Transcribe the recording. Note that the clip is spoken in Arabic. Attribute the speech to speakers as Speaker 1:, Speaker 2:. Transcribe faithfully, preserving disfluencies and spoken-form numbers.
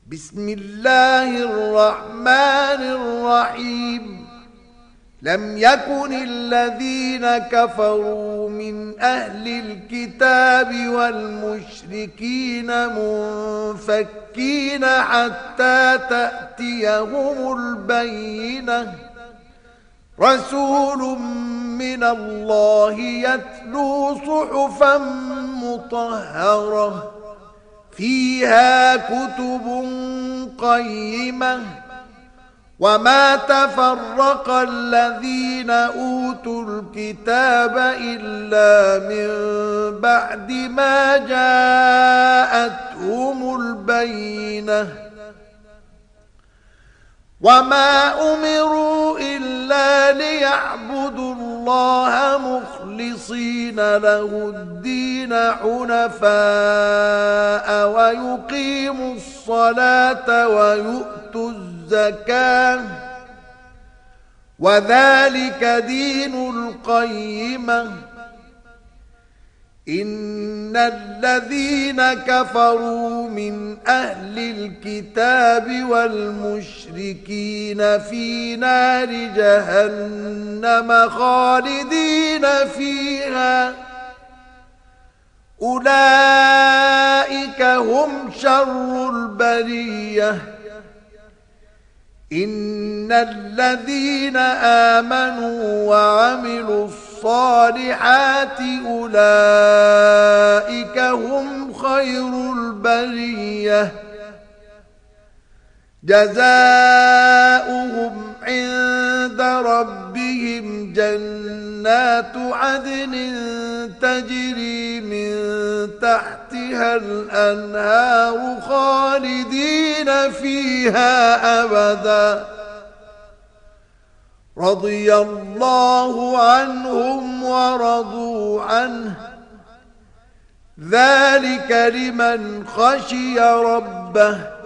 Speaker 1: بسم الله الرحمن الرحيم. لم يكن الذين كفروا من أهل الكتاب والمشركين منفكين حتى تأتيهم البينة، رسول من الله يتلو صحفا مطهرة فيها كتب قيمة، وما تفرق الذين أوتوا الكتاب إلا من بعد ما جاءتهم البينة، وما أمروا إلا ليعبدوا الله مخلصين له الدين حنفاء ويقيموا الصلاة ويؤتوا الزكاة، وذلك دين القيمة. إن الذين كفروا من أهل الكتاب والمشركين في نار جهنم خالدين فيها، أولئك هم شر البرية. إن الذين آمنوا وعملوا الصالحات أولئك هم خير البرية، جزاؤهم عند ربهم جنات عدن تجري من تحتها الأنهار خالدين فيها أبدا، رضي الله عنهم ورضوا عنه، ذلك لمن خشي ربه.